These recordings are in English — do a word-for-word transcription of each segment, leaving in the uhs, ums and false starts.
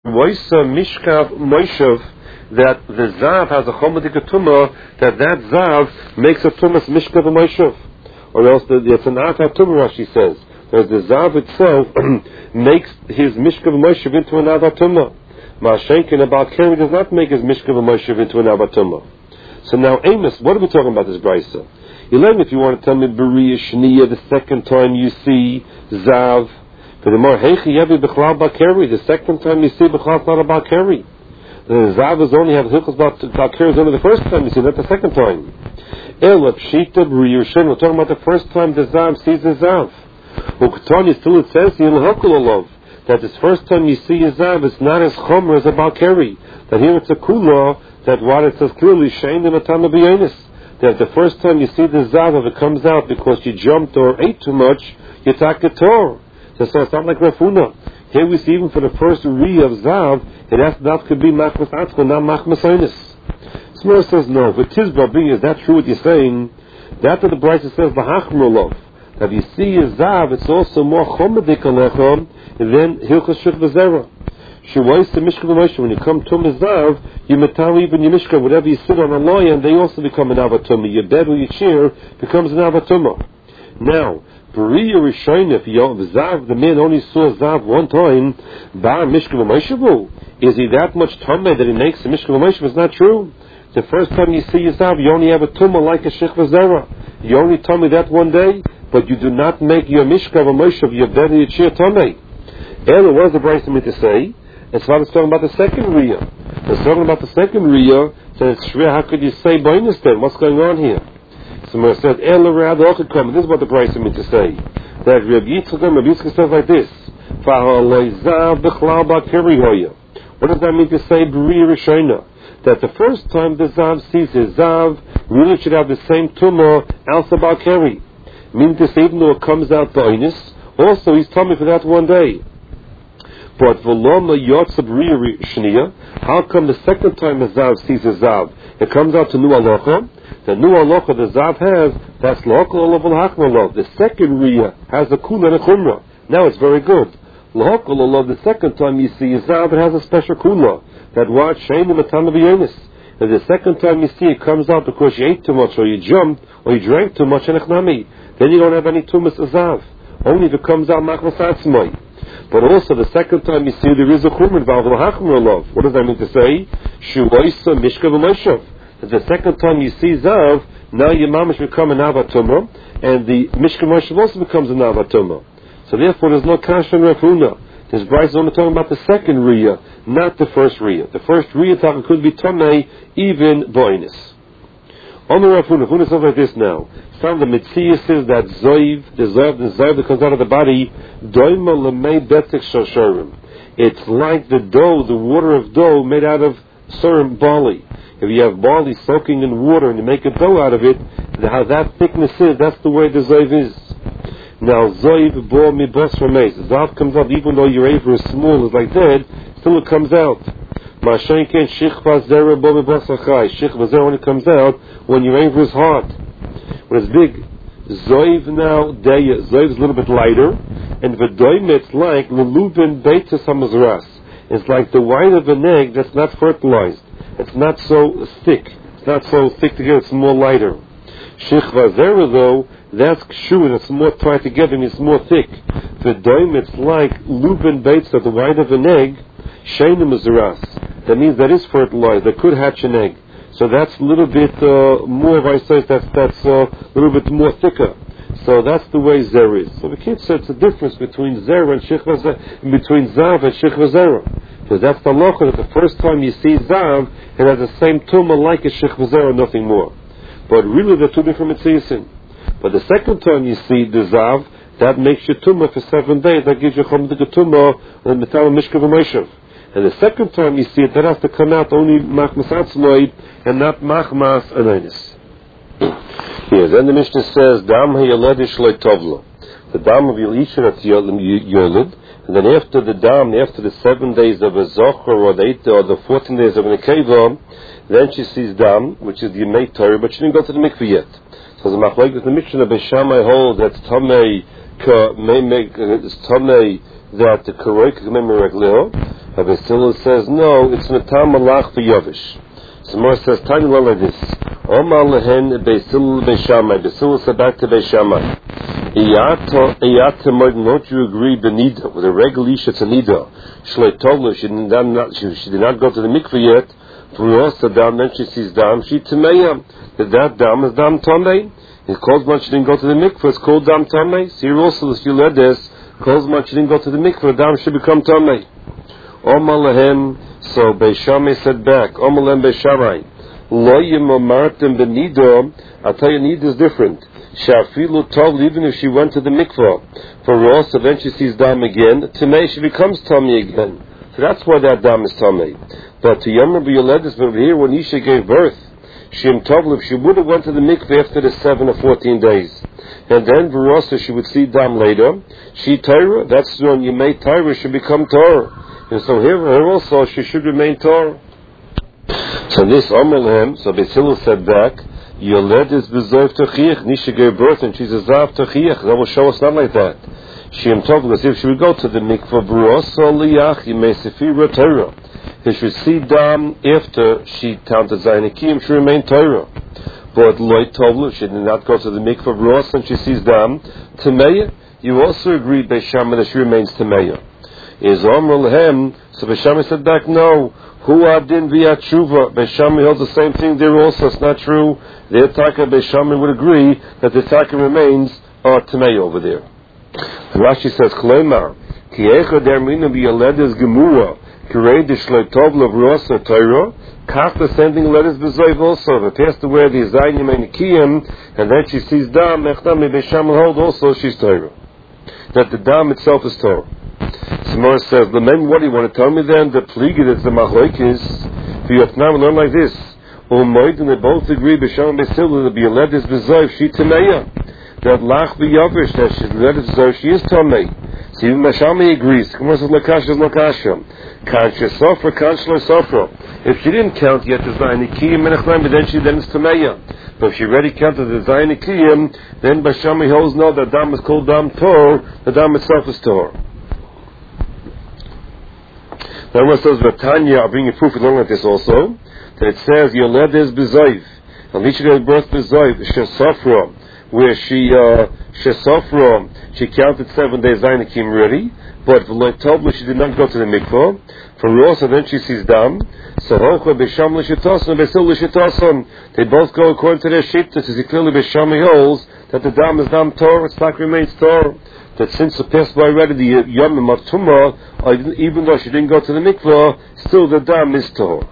Moisa Mishkav Moishav, that the Zav has a Chomedik Tumah, that that Zav makes a Tumas Mishkav Moishav. Or else the, it's an Atat Tumah, Rashi says. Whereas the Zav itself makes his Mishkav Moishav into an Atat Tumah. Ma'ashenkin, a Baal Keri does not make his Mishkav Moishav into an Atat Tumah. So now, Amos, what are we talking about this Brisa? Elaine, if you want to tell me Beria Shniya, the second time you see Zav, the more Heichi Yevi B'chlal Bakeri, the second time you see B'chlal not a Bakeri. The Zav is only have Hilchos Bakeri is only the first time you see, not the second time. Ela Pshita Beria Shniya, we're talking about the first time the Zav sees the Zav. Uktani still it says in L'Hokulolov that this first time you see a Zav, it's not as Chomer as a Bakeri. That here it's a Kula, that what it says clearly, Shein the Matana B'Yonis. That the first time you see the Zav, if it comes out because you jumped or ate too much, you take a Torah. So, so it's not like Rafuna. Here we see even for the first Ri of Zav, it has that could be Machmas Atzko, not Machmas Einis. Smur says no. But Tizba, is that true what you're saying? That what the Brisa says, V'hachmurlov. That if you see a Zav, it's also more Chomedik Alechom than Hilchos Shich V'Zera. Shuwais the Mishka V'Moshe, when you come to a Zav, you metawi even your Mishka, whatever you sit on a loyan, they also become an Avatumah. Your bed or your chair becomes an Avatumah. Now, Beria Rishayna, if Zav, the man only saw Zav one time, Bar Mishka V'Moshe, is he that much Tumah that he makes a Mishka V'Moshe? It's not true. The first time you see a Zav, you only have a Tumah like a Shich V'Zera. You only Tumah that one day, but you do not make your Mishka V'Moshe, your bed or your chair Tumah. And what does the Brisa mean to say? It's not talking about the second Riyah. It's talking about the second Riyah, so it's Shreya, how could you say Bainis then? What's going on here? So it says, El Rad Ochikam, this is what the Brisa means to say. That Rabbi Yitzchak, Rabbi Yitzchak says like this, what does that mean to say Beria Rishayna? That the first time the Zav sees his Zav, really should have the same Tumah, Alsa Bakeri. Meaning to say, even though it comes out Bainis, also he's tummy for that one day. But Voloma Yotzab Beria Shniya, how come the second time the Zav sees a Zav, it comes out to Nu Alocha? The Nu Alocha the Zav has, that's L'Hokol Olav L'Hachmalov. The second Riyah has a Kula and a Chumrah. Now it's very good. L'Hokol Olav, the second time you see a Zav, it has a special Kula. That what? Shein the Matana B'Yonis. And the second time you see it comes out because you ate too much, or you jumped, or you drank too much, and Echnami. Then you don't have any Tumas Zav. Only if it comes out Machmas Atzmai. But also the second time you see there is a chumrah valve l'hachmur. What does that mean to say? Shuvaisa mishka v'moshav. That the second time you see zav, now your mamash become an avatumah, and the mishka v'moshav also becomes an avatumah. So therefore, there's no kasha and rafuna. This Bryce is only talking about the second riyah, not the first riyah. The first riyah talking could be tamei, even boinus. On the rafuna, rafuna says like this now. Some of the Mitzvah says that Zoiv, the Zoiv, the Zoiv that comes out of the body, Doima lemei betek shosharim. It's like the dough, the water of dough made out of surim barley. If you have barley soaking in water and you make a dough out of it, how that thickness is, that's the way the Zoiv is. Now, Zoiv bo mi bos rameis. Zav comes out, even though your aver is small, is like that, still it comes out. Ma'ashen ken shichva zera bo mi bos achai. Shichva zera only comes out when your aver is hard. When it's big, Zoiv now, Deya, Zoiv is a little bit lighter, and V'doim it's like Lulubin Beitzes HaMazras. It's like the white of an egg that's not fertilized. It's not so thick. It's not so thick together, it's more lighter. Shichva Zera though, that's Kshu, and it's more tied together and it's more thick. V'doim it's like Lubin Beitzes, the white of an egg, Shein Mazras. That means that is fertilized, that could hatch an egg. So that's a little bit uh, more, if I say that's that's uh, a little bit more thicker. So that's the way Zer is. So we can't say it's a difference between Zer and Shechva Zer, between Zav and Shechva Zera. Because that's the locha that the first time you see Zav, it has the same tumah like a Shechva Zera, nothing more. But really they're two different mitzvahs. But the second time you see the Zav, that makes you tumah for seven days. That gives you chomedik tumah and metal mishka v'moshav. And the second time you see it, that has to come out only machmas atzmai and not machmas anainis. Here, then the Mishnah says, Dam ha'yoledish loy tovla. The dam of Yelisha that's yoled, and then after the dam, after the seven days of a zocher or the eight or the fourteen days of an akeva, then she sees dam, which is the Yemei Torah, but she didn't go to the mikveh yet. So the machlokes with the Mishnah Beishamai holds that's tamei ka may make it's tamei that the korek memory Rabbi Silla says, no, it's Natam Malach V'Yavish. So Mar says, Tanya Lo like this. Omar Lehen Beisil Beishamai. Beisil said back to Beishamai. Iyata Martin, don't you agree, Benida, with a regular Isha, it's a Nida. Shlei Tovla, she did not, she, she did not go to the mikveh yet. For also Dam, then she sees Dam, she Tameya. That that Dam is Dam Tomei. It calls much she didn't go to the mikveh, it's called Dam Tomei. So here also, if you led this, calls much she didn't go to the mikveh, Dam should become Tomei. Omar Lehem, so Beishamai said back, Omar Lehem Beishamai. Lo Yimamartim Benido, I'll tell you, Nida is different. Shafilu Tov, even if she went to the mikvah, for Ross, then she sees Dam again, Tamei, she becomes Tomei again. So that's why that Dam is Tomei. But to Yom Rabbi Yoledis, over here, when Isha gave birth, Shem Tov, if she would have went to the mikvah after the seven or fourteen days, and then Verosa, she would see Dam later, she Torah, that's when you made Torah, she become Torah. And so here, her also, she should remain Torah. So this Omelhem, so Beisil said back, Yoled is Bezoiv Tochiach, Nisha gave birth and she's a Zav Tochiach. That will show us not like that. She am told, because if she would go to the mikvah, Verosa Liyach, Yimei Sefira Torah. If she see Dam after she counted Zainikim, she remained Torah. But Loi Tovlu, she did not go to the mikvah, Verosa, and she sees Dam, Tameya, you also agreed, Beishamai, that she remains Tameya. Is Omer Lehem, so Beishamai said back, no. Hu adin via tshuva. Beishamai holds the same thing there also. It's not true. The Taka Beishamai would agree that the Taka remains uh, Tamei over there. Rashi says, Kleimar, ki echa dermina v'yoledes gemura, kirei d'shloi tov l'vrosa Torah, kach the same thing ledes b'zoiv also. If it passed away the Zaynim and Nikiyim, and then she sees Dam, echdami Beishamai hold also she's Torah. That the Dam itself is Torah. Samar says, the men, what do you want to tell me then? The pliga that's the machlokes. If you have now learn like this, Umoid, and they both agree, B'Sham B'Sil, that be led is B'Zoiv, she Tameya. That Lach B'Yavish, that she's led is B'Zoiv, she is Tamei. So even B'Shami agrees. Kamar says, Lakash is Lakasha. Kan she Sofra, Kan she Sofra. If she didn't count yet the Zayinikiyim, but then she then is Tameya. But if she already counted the Zayinikiyim, then B'Shami holds no, that Dam is called Dam Tor, the Dam itself is Tor. The Rambam says, Vatanya, I'll bring you proof along like this also, that it says, Yoled is B'Zoiv. And Lisha gave birth B'Zoiv, Shesofra, where she, uh, Shesofra, she counted seven days Zainikim already, but V'loi Tovlu, she did not go to the mikvah. For Rosa, then she sees Dam. So Hocha, B'Sham L'Shitoson, B'Sil L'Shitoson. They both go according to their Shita, to see clearly B'Shami holds, that the Dam is Dam Torah, it's not remains Torah. That since the passed by already the Yomim of Tumah, even though she didn't go to the mikvah, still the Dam is Torah.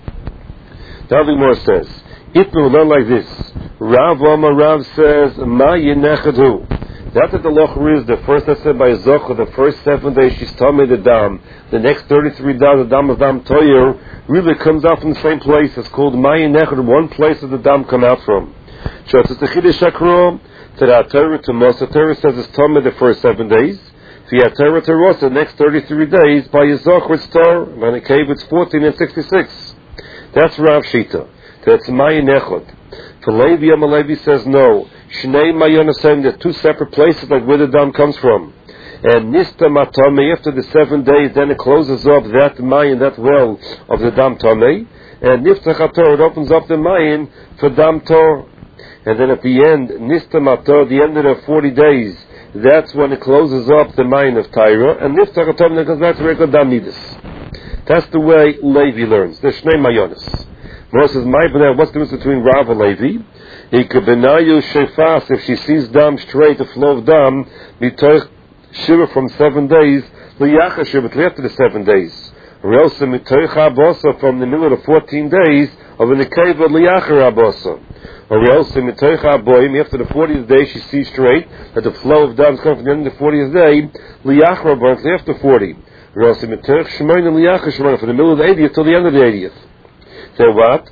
Now the Gemara says, Itnu will learn like this. Rav Omar Rav says, Ma Yenechadu. That that the locher is the first that said by Zocha, the first seven days she's told me the Dam. The next thirty-three days the Dam of Dam Toyer really comes out from the same place. It's called Ma Yenechadu. One place that the Dam come out from. So it's the Chidish Akro. To the Torah to Moshe, Torah says it's Tomei the first seven days. If you have Torah to Rosh, the next thirty-three days, by Yizachar it's Torah. By the cave it's fourteen and sixty-six. That's Rav Shita. That's Mayin Echad. For Levi, Amalevi says no. Shnei Mayon saying there's two separate places like where the Dam comes from. And Nista Matomei, after the seven days, then it closes up that Mayin, that well of the Dam Tomei. And Niftach HaTorah, it opens up the Mayin for Dam Torah. And then at the end, Nista Mator, the end of the forty days, that's when it closes up the mine of Tyra, and Niftach HaTorah, because that's regular Dam Nidus. That's the way Levi learns. There's Shnei Mayonis. Moses says, My B'nai, what's the difference between Rav and Levi? Ikabenayu Shefas, if she sees Dam straight, the flow of Dam, Mitoch Shiva from seven days, Liyacha Shiva, after the seven days. Or else, Mitoch Abosa, from the middle of the fourteen days, of an Nekeva Liyacha Abosa. Or else, in the Teicha Aboim, after the fortieth day, she sees straight that the flow of Dam is coming from the end of the fortieth day, Liyachra burns after forty. Or else, in the Teich Shemoin and Liyachra Shemoin, from the middle of the eightieth till the end of the eightieth. So what?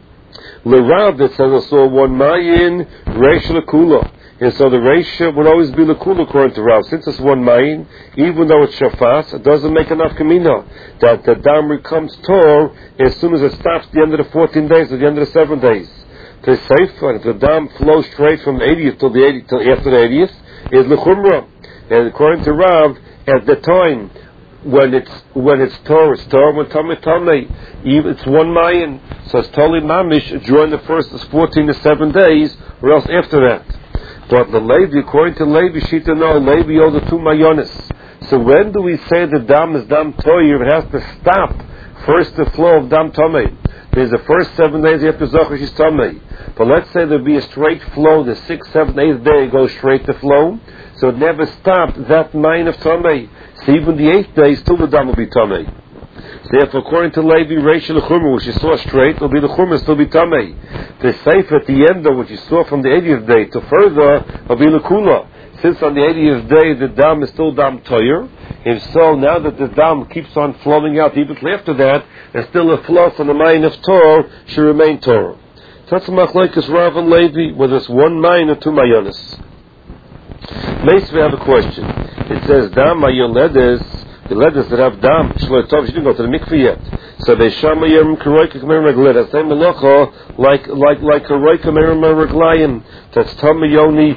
L'Rav, that says also one Mayin, Reish L'Kula. And so the Reish would always be L'Kula according to Rav. Since it's one Mayin, even though it's Shafas, it doesn't make enough Kamina. That the Dam becomes Tor as soon as it stops at the end of the fourteen days or the end of the seven days. The Seifa, if the Dam flows straight from the eightieth till the eightieth, till after the eightieth, is L'Chumra. And according to Rav, at the time, when it's when it's Torah, it's Torah when Tamei Tamei. It's one mayin, so it's totally mamish during the first fourteen to seven days, or else after that. But the Levi, according to Levi, Shita no, Levi owes the two mayonis. So when do we say the dam is dam toyer? It has to stop first the flow of dam tamei. There's the first seven days after Zocher she's tamei. But let's say there'll be a straight flow. The sixth, seventh, eighth day it goes straight to flow. So it never stopped that mine of tamei. So even the eighth day, still the dam will be tamei. So therefore, according to Levi, Rachel Chumra, which you saw straight, will be the Chumra still be tamei. The Seif at the end, though, which you saw from the eightieth day to further, will be Lekula. Since on the eightieth day the dam is still dam toyer, if so, now that the dam keeps on flowing out even after that, there's still a flow from the mine of Torah should remain Torah. So that's a machlokes Rav and Levi, whether it's one mine or two mayonis. Next we have a question. It says dam mayoledes, the ledes that have dam shlo tov, she didn't go to the mikveh yet. So they shama yerim karoika kamerim regledes. Same melacha like like like karoika kamerim reglayim. That's tamayoni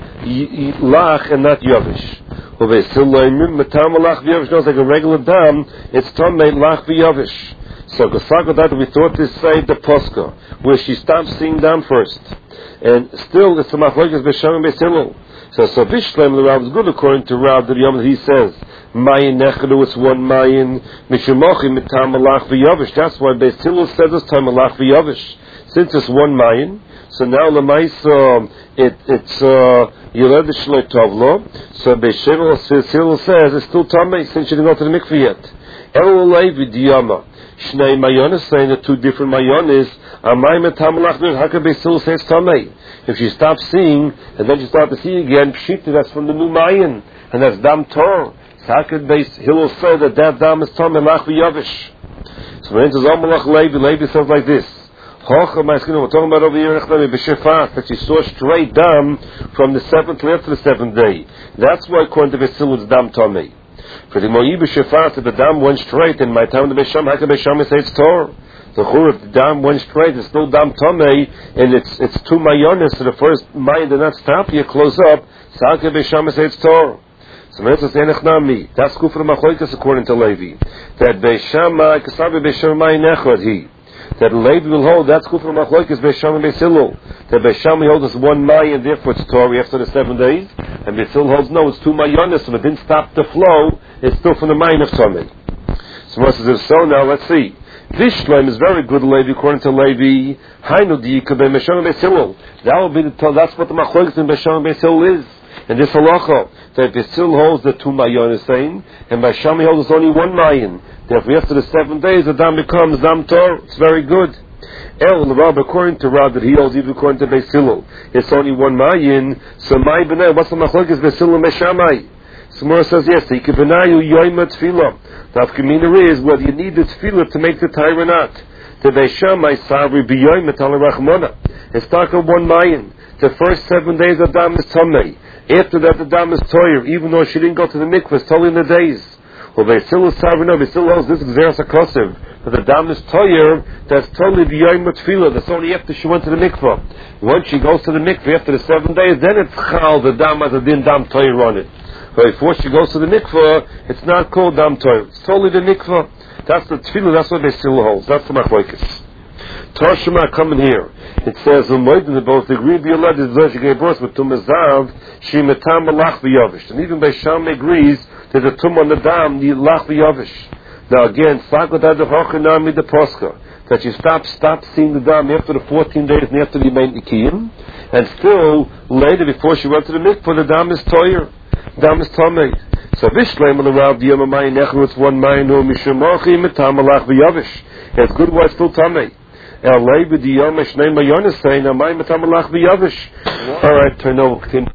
lach and not yavish. Well, they still learn matam lach v'yavish. No, it's like a regular dam. It's tamay lach v'yavish. So Gasago that we thought this say the Posca, where she stopped seeing dam first, and still it's the machlokes b'sham and b'silul. So so Bishlem the Rav is good according to Rav the Yom. He says mayin nechadu, it's one mayin mishumochi mitam malach v'yavish. That's why Beis Hillel says it's tam malach v'yavish. Since it's one mayin, so now lemaisa it it's yiled shloi tovlo. So Beis Hillel says it's still tamei since she didn't go to the mikveh yet. El Levi diyama shnei mayonis, saying the two different mayonis. Amay mitam malach v'yavish. How can Beis Hillel say it's tamei? If she stops seeing, and then she starts to see again, pshita, that's from the new mayin, and that's dam Torah. So how could Beis Hillel say that that dam is tamei lach v'yavish? So when it says Amalach Levi, Levi says like this. We're talking about over here that she saw straight dam from the seventh to after the seventh day. That's why according to Beis Hillel it's dam tamei. For the Mo'i b'shefat, if the dam went straight, in my time the Beis Shammai, how can Beis Shammai say it's Torah? The chur, if the dam went straight, it's still dam tamei, and it's it's two mayonis, so the first mayon did not stop here, close up, so how can Beis Shammai say it's Torah? So when it says Enech Nami, that's kufr machlokes according to Levi. That Beis Shammai, Kasavi Beis Shammai Nechad he. That Levi will hold, that's kufr machlokes Beis Shammai Beis Hillel. That Beis Shammai holds us one mayon, therefore it's Torah after the seven days, and Beis Hillel holds no, it's two mayonis, so it didn't stop the flow, it's still from the mayon of tamei. So what says if so, now let's see. This shleim is very good, Levi, according to Levi. Hainu diyika Beis Shammai Beis Hillel. That will be the, that's what the machlokes in Beis Shammai Beis Hillel is. And this halacha, that Beis Hillel holds the two mayon is saying, and Beis Shammai holds only one mayon. Therefore, after the seven days, the dam becomes dam Torah. It's very good. El Rab, according to Rab, that he holds even according to Beis Hillel, it's only one mayon. So my b'nai, what's the machlokes Beis Hillel and Beis Shammai? Samura says yes. The Ikebanayu yoyma tefillah. The Afkamina is whether you need the tefillah to make the Torah or not. The Beis Shammai savri b'yoyma talarachmona. It's taka one mayon. The first seven days of dam is tamei. After that, the dam is toyer, even though she didn't go to the mikveh. It's totally in the days. Well, Beis Hillel savri no. Beis Hillel holds this gzeras hakosiv. But the dam is toyer. That's totally b'yoyma tefillah. That's only after she went to the mikveh. Once she goes to the mikveh after the seven days, then it's chal the dam as a din dam toyer on it. But before she goes to the mikveh, it's not called dam toyer. It's totally the mikveh. That's the tefillah. That's what Beis Hillel holds. That's the machlokes. Tarshima coming here. It says the both agree be allowed is she gave birth with tumazav she metam lach v'yavish. And even Beis Shammai agrees that the tum on the dam need lach v'yavish. Now again, sakotad the hochanami the poscha that she stopped stopped seeing the dam after the fourteen days and after the main ikiyim, and still later before she went to the mikveh the dam is toyer. Dam is tamei. So Bishlem on the Rav the Yomamai Nechru, it's one mayin who mishumochi metam lach v'yavish. It's good why it's still tamei. El Levi diyom shnei mayonis saying amay metam lach v'yavish. All right, turn over. Continue.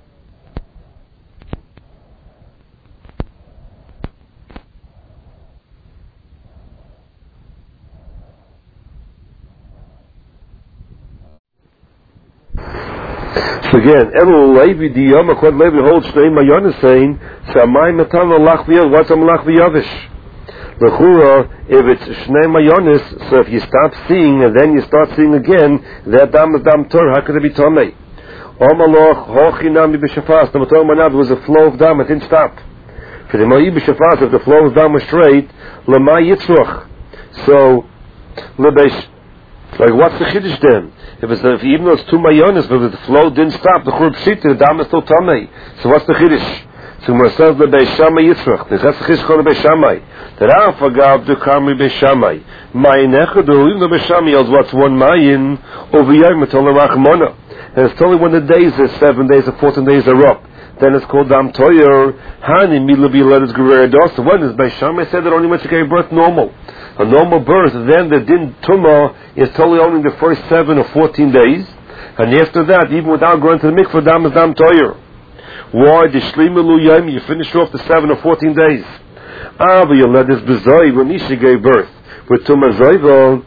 So again, El Levi diyom according Levi holds shnei mayonis saying amay metam lach v'yavish. What's am lach v'yavish? L'chura, if it's shnei mayonis, so if you stop seeing and then you start seeing again, that dam is dam Torah. How could it be tamei? Omaloch hochinami b'shafas. The Torah manav was a flow of dam. It didn't stop. If the flow is down straight, lema yitzruch. So, lebesh. Like, what's the chiddush then? If it's if, even though it's two mayonis, but the flow didn't stop, the churb shita, the dam is still tamei. So what's the chiddush? So when it says the beishamai yitzrach, that's the chiddush called the beishamai. The Rav agav the karmi beishamai. Mayin echadu, even the beishamai yells what's one mayin over yom until the rachmona. And it's only when the days are seven days or fourteen days are up. Then it's called dam toyer. Hani milabi let us gurer dosa. When is beishamai said that only when she gave birth normal. A normal birth, then the din tumah is totally only the first seven or fourteen days, and after that, even without going to the mikvah, dam is dam toyer. Why? The shlimu yom, you finish off the seven or fourteen days. Ah, but you let this bezoi when Isha gave birth with tumah zoivel.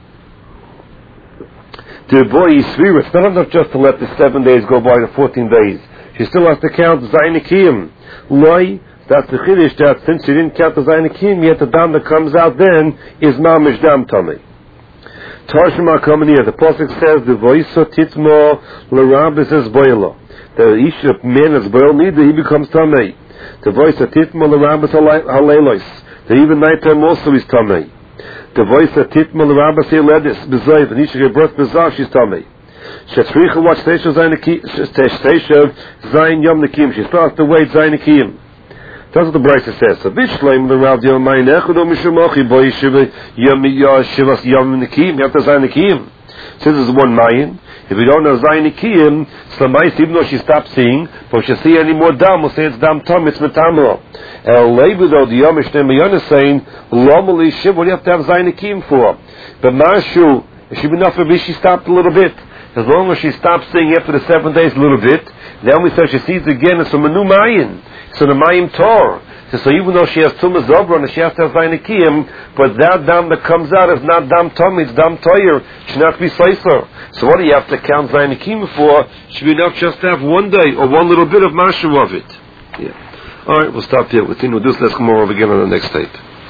The boy is svir. It's not enough just to let the seven days go by the fourteen days. She still has to count zainikim. Loi. That's the chiddush that since she didn't count the zainikim yet, the dam that comes out then is mamish dam tummy. Tarshima coming here. The pasuk says the voisa titmo l'rabis is boilo. The isha man is boil neither he becomes tummy. The voisa titmo l'rabis haleilos. The even nighttime also is tummy. The voisa titmo l'rabis haledis bezoiv. And isha gave birth bezah she's tummy. Shetzricha watch teisha zainikim. Teisha zayin yom nikim. She starts to wait zainikim. That's what the Brisa says. So Bishleim the Rav Yomayin Echudo Mishumochi Boy Shiva Yom Shivas Yom Nikim. You have to Zayin Nikim. Since there's one Mayin, if we don't know Zayin Nikim, Slamais, even though she stopped seeing, but if she see any more dam, we'll say it's dam tom, it's metamro. And Levi though the Yom Ishtem Mayon is saying, Lomali Shiv, what do you have to have Zayin Nikim for? But Marshu, it should be enough for she stopped a little bit. As long as she stopped seeing after the seven days a little bit, then we say she sees again, it's from a new Mayin. So the Mayim Tor. So, so even though she has Tumah Zobra and she has to have Zainikim, but that dam that comes out is not dam Tom, it's dam Toyer. It should not be Seiser. So what do you have to count Zainikim for? Should be enough just to have one day or one little bit of Mashu of it. Yeah. Alright, we'll stop here. We'll continue with this. Let's come over again on the next tape.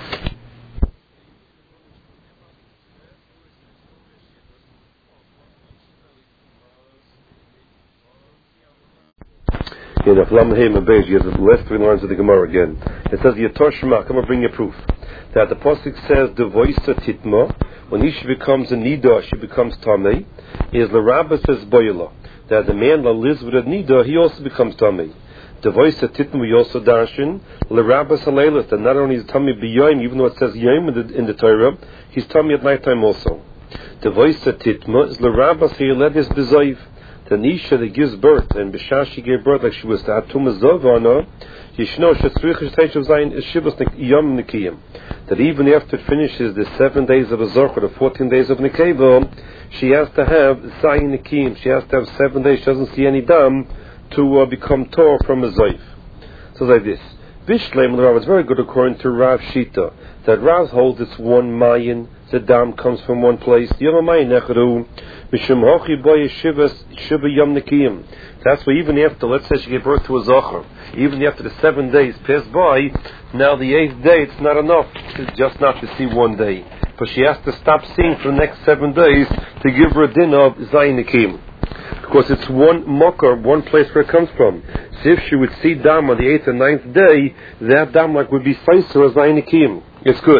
In the Flamahim and Beis, you have the last three lines of the Gemara again. It says, Yator Shema, come and bring your proof. That the Pasuk says, the voice of Titma, when she becomes a Nida, she becomes Tamei, is the Rabbah says Boyla. That the man that lives with a Nida, he also becomes Tamei. The voice of Titma, we also darshan, the Rabbah Saleilis, that not only is Tamei B'Yom, even though it says Yom in the, in the Torah, he's Tamei at night time also. The voice of Titma is the Rabbah Saleilis B'Zoiv. The Nisha that gives birth, and B'Shah she gave birth like she was to Atum Zovana, Yishno Shetzrich Shtesh of Zayin Shivas Yom Nikiyim. That even after it finishes the seven days of a Zorch or the fourteen days of Nikeva, she has to have Zayin Nikiyim. She has to have seven days. She doesn't see any dam to uh, become Tor from a Zoif. So like this. Bishleim Rav is very good according to Rav Shita. That Rav holds it's one Mayin. The dam comes from one place. Yom Mayin Echaru. That's why even after, let's say she gave birth to a Zohar, even after the seven days passed by, now the eighth day, it's not enough to just not to see one day. But she has to stop seeing for the next seven days to give her a din of Zayin Nikim. Because it's one mocker, one place where it comes from. So if she would see dam on the eighth and ninth day, that dam like would be Faiser as Zayin Nikim. It's good.